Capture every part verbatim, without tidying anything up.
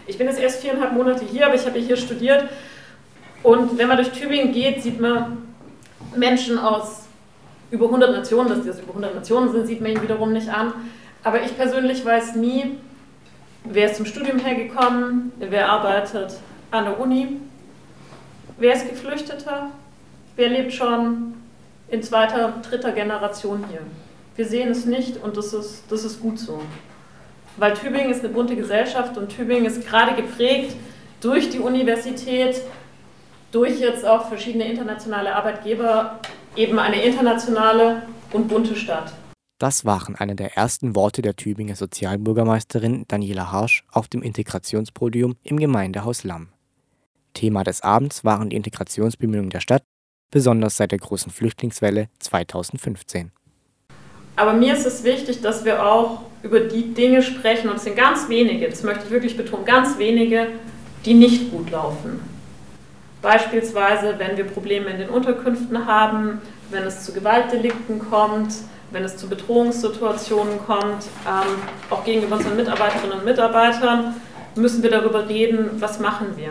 Ich bin jetzt erst viereinhalb Monate hier, aber ich habe hier studiert. Und wenn man durch Tübingen geht, sieht man Menschen aus über hundert Nationen. Dass das über hundert Nationen sind, sieht man ihnen wiederum nicht an. Aber ich persönlich weiß nie, wer ist zum Studium hergekommen, wer arbeitet an der Uni, wer ist Geflüchteter, wer lebt schon in zweiter, dritter Generation hier. Wir sehen es nicht und das ist, das ist gut so. Weil Tübingen ist eine bunte Gesellschaft und Tübingen ist gerade geprägt durch die Universität, durch jetzt auch verschiedene internationale Arbeitgeber, eben eine internationale und bunte Stadt. Das waren eine der ersten Worte der Tübinger Sozialbürgermeisterin Daniela Harsch auf dem Integrationspodium im Gemeindehaus Lamm. Thema des Abends waren die Integrationsbemühungen der Stadt, besonders seit der großen Flüchtlingswelle zweitausendfünfzehn. Aber mir ist es wichtig, dass wir auch über die Dinge sprechen, und es sind ganz wenige, das möchte ich wirklich betonen, ganz wenige, die nicht gut laufen. Beispielsweise, wenn wir Probleme in den Unterkünften haben, wenn es zu Gewaltdelikten kommt, wenn es zu Bedrohungssituationen kommt, ähm, auch gegenüber unseren Mitarbeiterinnen und Mitarbeitern, müssen wir darüber reden, was machen wir.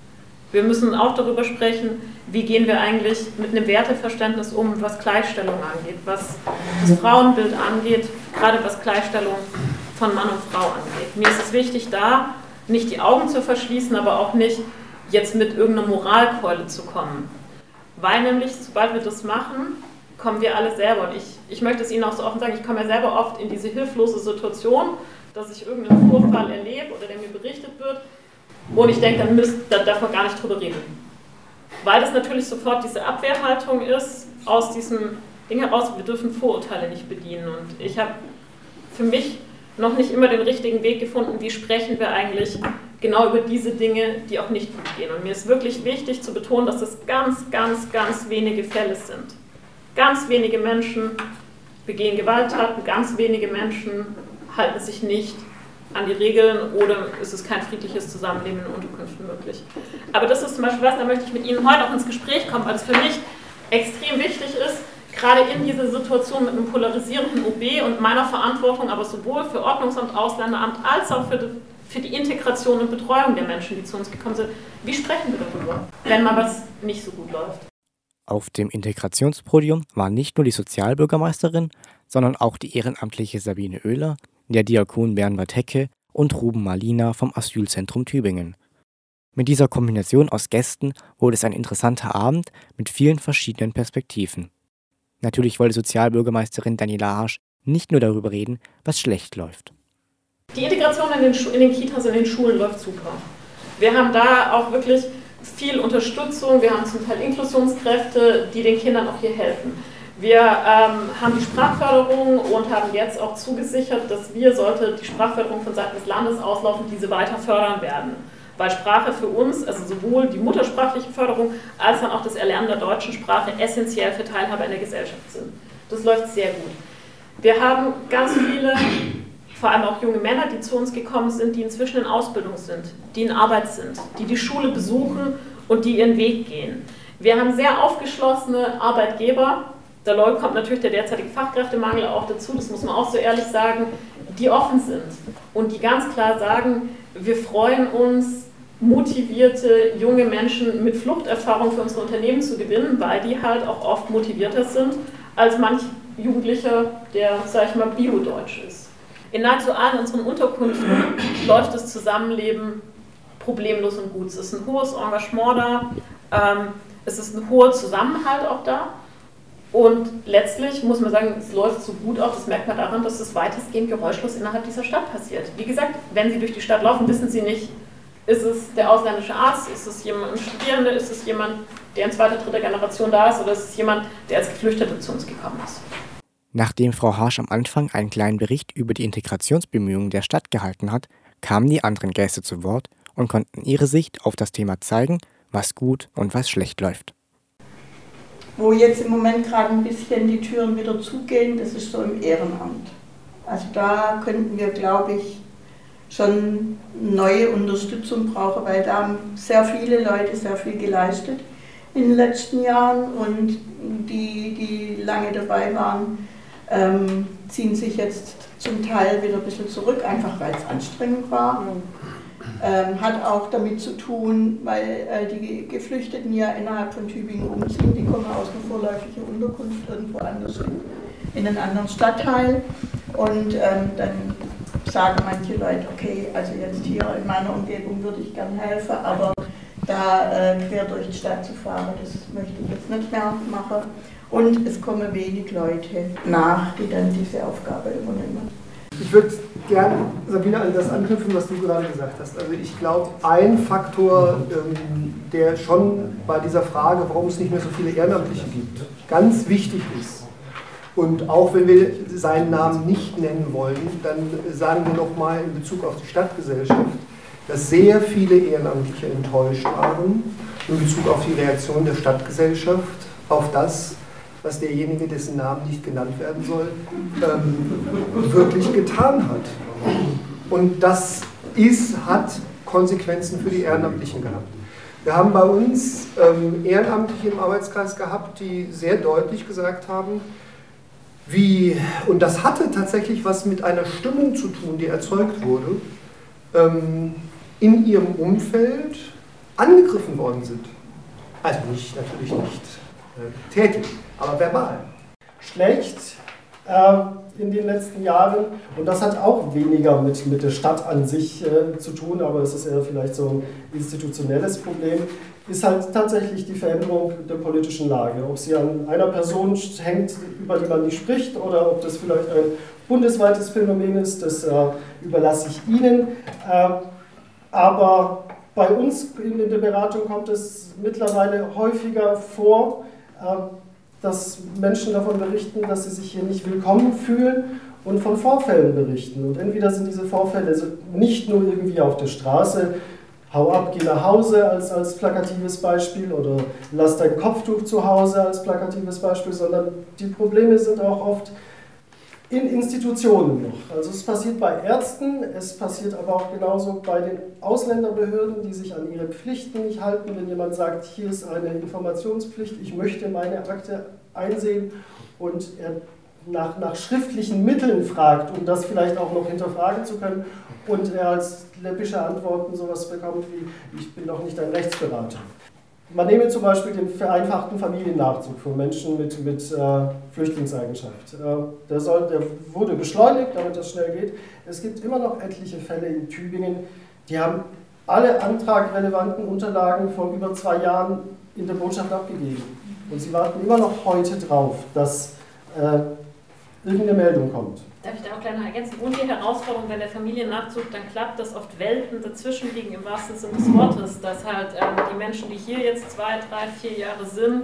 Wir müssen auch darüber sprechen, wie gehen wir eigentlich mit einem Werteverständnis um, was Gleichstellung angeht, was das Frauenbild angeht, gerade was Gleichstellung von Mann und Frau angeht. Mir ist es wichtig, da nicht die Augen zu verschließen, aber auch nicht jetzt mit irgendeiner Moralkeule zu kommen. Weil nämlich, sobald wir das machen, kommen wir alle selber. Und ich, ich möchte es Ihnen auch so offen sagen, ich komme ja selber oft in diese hilflose Situation, dass ich irgendeinen Vorfall erlebe oder der mir berichtet wird und ich denke, dann müsst, da darf man gar nicht drüber reden. Weil das natürlich sofort diese Abwehrhaltung ist, aus diesem Ding heraus, wir dürfen Vorurteile nicht bedienen. Und ich habe für mich noch nicht immer den richtigen Weg gefunden, wie sprechen wir eigentlich genau über diese Dinge, die auch nicht gut gehen. Und mir ist wirklich wichtig zu betonen, dass es ganz, ganz, ganz wenige Fälle sind. Ganz wenige Menschen begehen Gewalttaten, ganz wenige Menschen halten sich nicht an die Regeln oder ist es kein friedliches Zusammenleben in Unterkünften möglich. Aber das ist zum Beispiel was, da möchte ich mit Ihnen heute auch ins Gespräch kommen, weil es für mich extrem wichtig ist, gerade in dieser Situation mit einem polarisierenden O B und meiner Verantwortung, aber sowohl für Ordnungsamt, Ausländeramt als auch für die, für die Integration und Betreuung der Menschen, die zu uns gekommen sind. Wie sprechen wir darüber, wenn mal was nicht so gut läuft? Auf dem Integrationspodium war nicht nur die Sozialbürgermeisterin, sondern auch die ehrenamtliche Sabine Oehler, der Diakon Bernhard Hecke und Ruben Malina vom Asylzentrum Tübingen. Mit dieser Kombination aus Gästen wurde es ein interessanter Abend mit vielen verschiedenen Perspektiven. Natürlich wollte Sozialbürgermeisterin Daniela Harsch nicht nur darüber reden, was schlecht läuft. Die Integration in den, in den Kitas, in den Schulen läuft super. Wir haben da auch wirklich viel Unterstützung, wir haben zum Teil Inklusionskräfte, die den Kindern auch hier helfen. Wir ähm, haben die Sprachförderung und haben jetzt auch zugesichert, dass wir, sollte die Sprachförderung von Seiten des Landes auslaufen, diese weiter fördern werden. Weil Sprache für uns, also sowohl die muttersprachliche Förderung als dann auch das Erlernen der deutschen Sprache essentiell für Teilhabe in der Gesellschaft sind. Das läuft sehr gut. Wir haben ganz viele, vor allem auch junge Männer, die zu uns gekommen sind, die inzwischen in Ausbildung sind, die in Arbeit sind, die die Schule besuchen und die ihren Weg gehen. Wir haben sehr aufgeschlossene Arbeitgeber. Da kommt natürlich der derzeitige Fachkräftemangel auch dazu, das muss man auch so ehrlich sagen, die offen sind und die ganz klar sagen, wir freuen uns, motivierte junge Menschen mit Fluchterfahrung für unsere Unternehmen zu gewinnen, weil die halt auch oft motivierter sind als manch Jugendlicher, der, sag ich mal, bio-deutsch ist. In nahezu allen unseren Unterkünften läuft das Zusammenleben problemlos und gut. Es ist ein hohes Engagement da, ähm, es ist ein hoher Zusammenhalt auch da. Und letztlich muss man sagen, es läuft so gut auch, das merkt man daran, dass es weitestgehend geräuschlos innerhalb dieser Stadt passiert. Wie gesagt, wenn Sie durch die Stadt laufen, wissen Sie nicht, ist es der ausländische Arzt, ist es jemand, ein Studierender, ist es jemand, der in zweiter, dritter Generation da ist oder ist es jemand, der als Geflüchteter zu uns gekommen ist. Nachdem Frau Harsch am Anfang einen kleinen Bericht über die Integrationsbemühungen der Stadt gehalten hat, kamen die anderen Gäste zu Wort und konnten ihre Sicht auf das Thema zeigen, was gut und was schlecht läuft. Wo jetzt im Moment gerade ein bisschen die Türen wieder zugehen, das ist so im Ehrenamt. Also da könnten wir, glaube ich, schon neue Unterstützung brauchen, weil da haben sehr viele Leute sehr viel geleistet in den letzten Jahren und die, die lange dabei waren, ähm, ziehen sich jetzt zum Teil wieder ein bisschen zurück, einfach weil es anstrengend war. Ähm, hat auch damit zu tun, weil äh, die Geflüchteten ja innerhalb von Tübingen umziehen, die kommen aus einer vorläufigen Unterkunft irgendwo anders hin, in einen anderen Stadtteil und ähm, dann sagen manche Leute, okay, also jetzt hier in meiner Umgebung würde ich gern helfen, aber da äh, quer durch die Stadt zu fahren, das möchte ich jetzt nicht mehr machen. Und es kommen wenig Leute nach, die dann diese Aufgabe übernehmen. Ich würde gerne, Sabine, an das anknüpfen, was du gerade gesagt hast. Also ich glaube, ein Faktor, ähm, der schon bei dieser Frage, warum es nicht mehr so viele Ehrenamtliche gibt, ganz wichtig ist. Und auch wenn wir seinen Namen nicht nennen wollen, dann sagen wir nochmal in Bezug auf die Stadtgesellschaft, dass sehr viele Ehrenamtliche enttäuscht waren in Bezug auf die Reaktion der Stadtgesellschaft auf das, was derjenige, dessen Namen nicht genannt werden soll, ähm, wirklich getan hat. Und das ist, hat Konsequenzen für die Ehrenamtlichen gehabt. Wir haben bei uns ähm, Ehrenamtliche im Arbeitskreis gehabt, die sehr deutlich gesagt haben, wie, und das hatte tatsächlich was mit einer Stimmung zu tun, die erzeugt wurde, ähm, in ihrem Umfeld angegriffen worden sind. Also nicht, natürlich nicht äh, tätig, aber verbal. Schlecht äh, in den letzten Jahren, und das hat auch weniger mit, mit der Stadt an sich äh, zu tun, aber es ist eher vielleicht so ein institutionelles Problem, ist halt tatsächlich die Veränderung der politischen Lage. Ob sie an einer Person hängt, über die man nicht spricht, oder ob das vielleicht ein bundesweites Phänomen ist, das äh, überlasse ich Ihnen. Äh, aber bei uns in der Beratung kommt es mittlerweile häufiger vor, äh, dass Menschen davon berichten, dass sie sich hier nicht willkommen fühlen und von Vorfällen berichten. Und entweder sind diese Vorfälle nicht nur irgendwie auf der Straße, hau ab, geh nach Hause als, als plakatives Beispiel, oder lass dein Kopftuch zu Hause als plakatives Beispiel, sondern die Probleme sind auch oft in Institutionen noch. Also es passiert bei Ärzten, es passiert aber auch genauso bei den Ausländerbehörden, die sich an ihre Pflichten nicht halten. Wenn jemand sagt, hier ist eine Informationspflicht, ich möchte meine Akte einsehen, und er nach, nach schriftlichen Mitteln fragt, um das vielleicht auch noch hinterfragen zu können, und er als läppische Antworten sowas bekommt wie, ich bin doch nicht ein Rechtsberater. Man nehme zum Beispiel den vereinfachten Familiennachzug von Menschen mit, mit äh, Flüchtlingseigenschaft. Äh, der, soll, der wurde beschleunigt, damit das schnell geht. Es gibt immer noch etliche Fälle in Tübingen, die haben alle antragrelevanten Unterlagen vor über zwei Jahren in der Botschaft abgegeben. Und sie warten immer noch heute drauf, dass äh, irgendeine Meldung kommt. Darf ich da auch gleich noch ergänzen? Und die Herausforderung, wenn der Familiennachzug dann klappt, dass oft Welten dazwischen liegen, im wahrsten Sinne des Wortes, dass halt ähm, die Menschen, die hier jetzt zwei, drei, vier Jahre sind,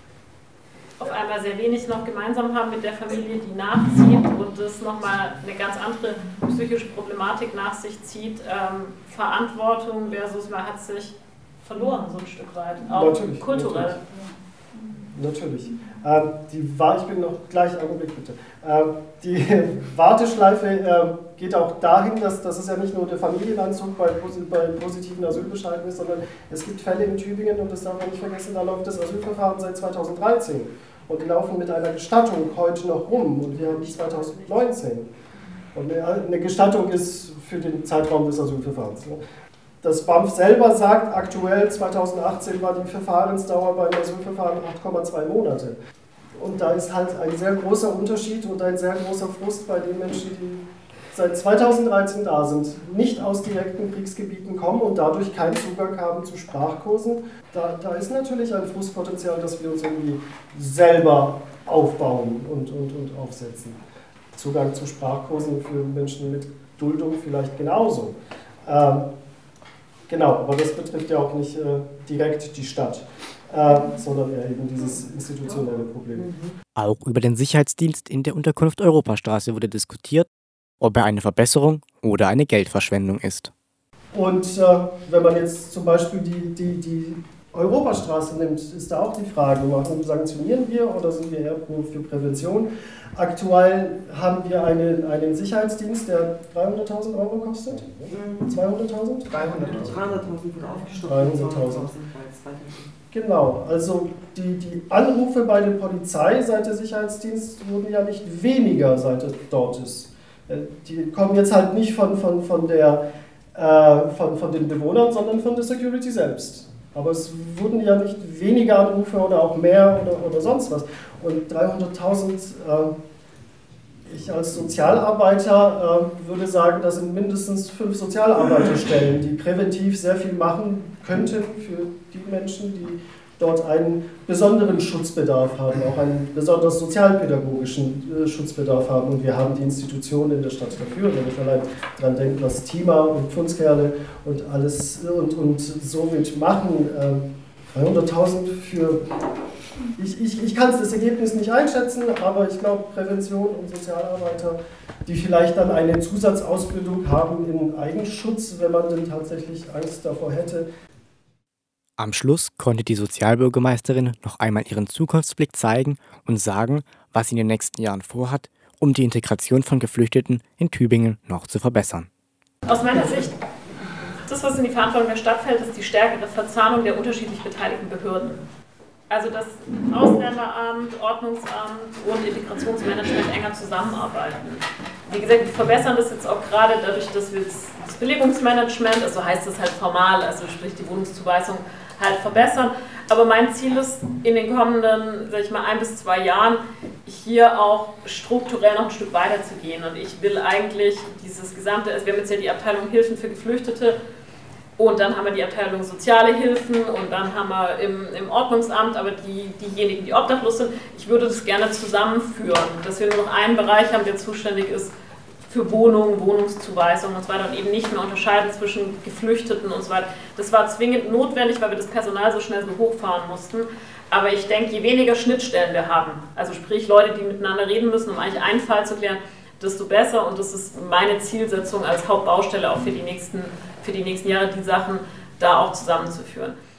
auf einmal sehr wenig noch gemeinsam haben mit der Familie, die nachzieht, und das nochmal eine ganz andere psychische Problematik nach sich zieht. Ähm, Verantwortung versus man hat sich verloren so ein Stück weit, auch natürlich, kulturell. Natürlich. natürlich. Ähm, die, ich bin noch gleich, Augenblick bitte. Ähm, die Warteschleife äh, geht auch dahin, dass, dass es ja nicht nur der Familienanzug bei, bei positiven Asylbescheiden ist, sondern es gibt Fälle in Tübingen, und das darf man nicht vergessen, da läuft das Asylverfahren seit zweitausenddreizehn. Und die laufen mit einer Gestattung heute noch rum, und wir haben zweitausendneunzehn. Und eine Gestattung ist für den Zeitraum des Asylverfahrens. Das B A M F selber sagt, aktuell zweitausendachtzehn war die Verfahrensdauer beim Asylverfahren acht Komma zwei Monate. Und da ist halt ein sehr großer Unterschied und ein sehr großer Frust bei den Menschen, die seit zweitausenddreizehn da sind, nicht aus direkten Kriegsgebieten kommen und dadurch keinen Zugang haben zu Sprachkursen. Da, da ist natürlich ein Frustpotenzial, das wir uns irgendwie selber aufbauen und, und, und aufsetzen. Zugang zu Sprachkursen für Menschen mit Duldung vielleicht genauso. Ähm, genau, aber das betrifft ja auch nicht äh, direkt die Stadt. Äh, sondern eher eben dieses institutionelle Problem. Auch über den Sicherheitsdienst in der Unterkunft Europastraße wurde diskutiert, ob er eine Verbesserung oder eine Geldverschwendung ist. Und äh, wenn man jetzt zum Beispiel die, die, die Europastraße nimmt, ist da auch die Frage, warum sanktionieren wir oder sind wir eher für Prävention? Aktuell haben wir einen, einen Sicherheitsdienst, der dreihunderttausend Euro kostet? zweihunderttausend? dreihunderttausend wird aufgestockt. dreihunderttausend. Genau, also die, die Anrufe bei der Polizei seit der Sicherheitsdienst wurden ja nicht weniger, seit er dort ist. Die kommen jetzt halt nicht von, von, von der äh, von, von den Bewohnern, sondern von der Security selbst. Aber es wurden ja nicht weniger Anrufe oder auch mehr oder, oder sonst was. Und dreihunderttausend, äh, ich als Sozialarbeiter äh, würde sagen, das sind mindestens fünf Sozialarbeiterstellen, die präventiv sehr viel machen könnten für die Menschen, die dort einen besonderen Schutzbedarf haben, auch einen besonders sozialpädagogischen äh, Schutzbedarf haben. Und wir haben die Institutionen in der Stadt dafür, wenn ich allein daran denke, was Tima und Pfundskerle und alles und, und so mitmachen. Äh, dreihunderttausend für... Ich, ich, ich kann das Ergebnis nicht einschätzen, aber ich glaube, Prävention und Sozialarbeiter, die vielleicht dann eine Zusatzausbildung haben in Eigenschutz, wenn man denn tatsächlich Angst davor hätte. Am Schluss konnte die Sozialbürgermeisterin noch einmal ihren Zukunftsblick zeigen und sagen, was sie in den nächsten Jahren vorhat, um die Integration von Geflüchteten in Tübingen noch zu verbessern. Aus meiner Sicht, das, was in die Verantwortung der Stadt fällt, ist die stärkere Verzahnung der unterschiedlich beteiligten Behörden. Also das Ausländeramt, Ordnungsamt und Integrationsmanagement enger zusammenarbeiten. Wie gesagt, wir verbessern das jetzt auch gerade dadurch, dass wir das Belegungsmanagement, also heißt das halt formal, also sprich die Wohnungszuweisung, halt verbessern. Aber mein Ziel ist, in den kommenden, sag ich mal, ein bis zwei Jahren hier auch strukturell noch ein Stück weiter zu gehen. Und ich will eigentlich dieses gesamte, also wir haben jetzt ja die Abteilung Hilfen für Geflüchtete, und dann haben wir die Abteilung Soziale Hilfen und dann haben wir im, im Ordnungsamt aber die, diejenigen, die obdachlos sind. Ich würde das gerne zusammenführen, dass wir nur noch einen Bereich haben, der zuständig ist für Wohnungen, Wohnungszuweisungen und so weiter und eben nicht mehr unterscheiden zwischen Geflüchteten und so weiter. Das war zwingend notwendig, weil wir das Personal so schnell so hochfahren mussten. Aber ich denke, je weniger Schnittstellen wir haben, also sprich Leute, die miteinander reden müssen, um eigentlich einen Fall zu klären, desto besser. Und das ist meine Zielsetzung als Hauptbaustelle auch für die nächsten für die nächsten Jahre, die Sachen da auch zusammenzuführen.